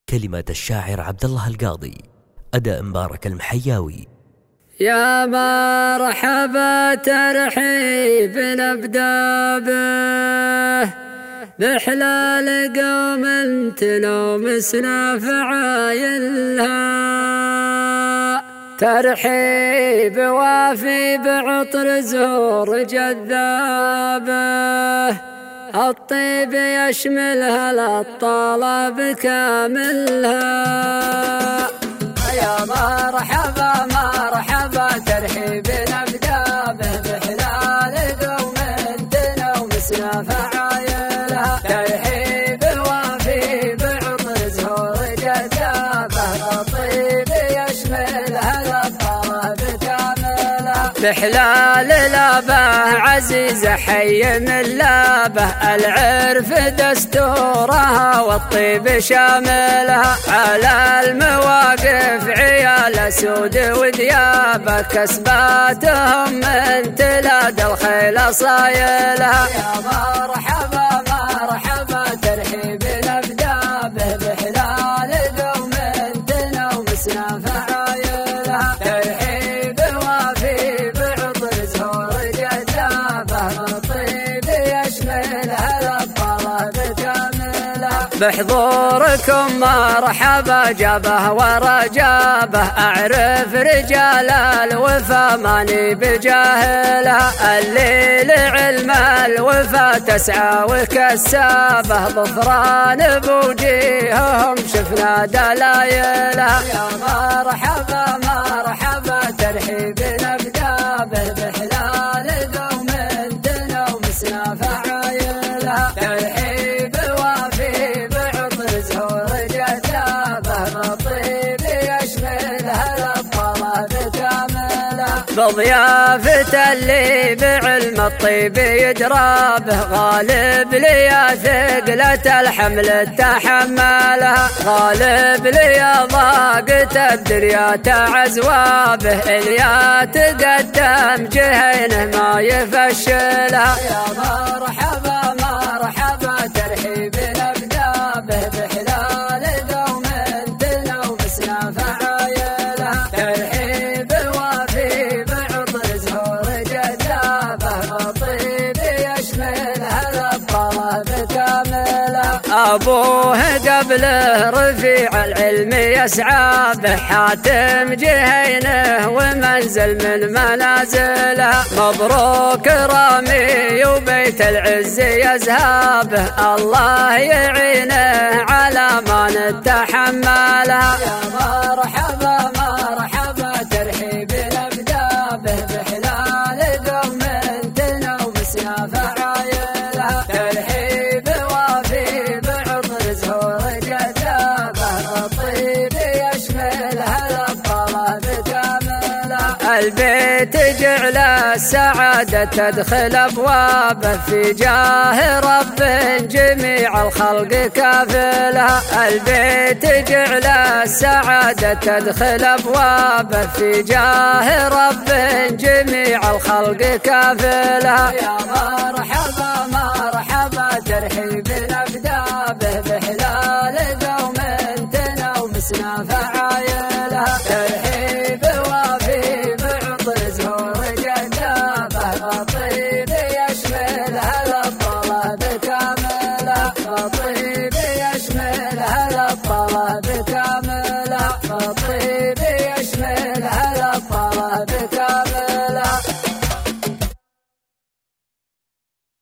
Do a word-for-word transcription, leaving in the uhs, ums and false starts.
كلمة الشاعر عبد الله القاضي، أداء مبارك المحياوي. يا مرحبا ترحيب نبدأ به بحلال قوم تلومسنا فعايلها، ترحيب وافي بعطر زهور جذابه، الطيب يشملها الطلب كاملها. يا مرحبا مرحبا ترحيب نبدأ به بحلال قوم تلومسنا فعايلها، ترحيب وافي بعطر زهور جذابه، الطيب يشملها الطلب كاملها. بحلال لابه عزيزة حي من لابه، العرف دستورها والطيب شاملها، على المواقف عيال سود وديابه، كسباتهم من تلاد الخيل صايلها. يا مرحبا مرحبا ترحيب نبدأ به بحلال قوم تلومسنا فعايلها، ترحيب وافي بعطر زهور جذابه، الطيب يشملها الطلب كاملها. بحضوركم مرحبا جابه ورجابه، أعرف رجال الوفا ماني بجاهلها، الليل علم الوفا تسعى وكسابه، ظفران بوجيههم شفنا دلايلها. يا مرحبا مرحبا ترحيب نبدأ به بحلال قوم تلومسنا فعايلها، ترحيب وافي بعطر زهور جذابه، الطيب يشملها الطلب كاملها. بضيافة اللي بعلم الطيب يدرابه، غالب لي ثقلة الحمل تحملها، غالب لي ضاقة الدريات عزوابه، اليا تقدم جهينه ما يفشلها. يا مرحبا مرحبا ترحيب نبدأ به بحلال قوم تلومسنا فعايلها، ترحيب وافي بعطر زهور جذابه، الطيب يشملها الطلب كاملها. أبوه قبله رفيع العلم يسعى به، حاتم جهينه ومنزل من منازلها، مبروك رامي وبيت العز يزهابه، الله يعينه على ما نتحملها. يا مرحبا مرحبا ترحيب نبدأ به بحلال قوم تلومسنا فعايلها، ترحيب وافي بعطر زهور جذابه، الطيب يشملها الطلب كاملها. البيت جعل السعادة تدخل أبوابه، في جاه رب جميع الخلق كافلها، البيت جعل السعادة تدخل أبوابه، في جاه رب جميع الخلق كافلها. يا مرحبا مرحبا ترحيب نبدأ به بحلال قوم تلومسنا فعايلها، ترحيب وافي بعطر زهور جذابه، الطيب يشملها الطلب كاملها، الطيب يشملها الطلب كاملها.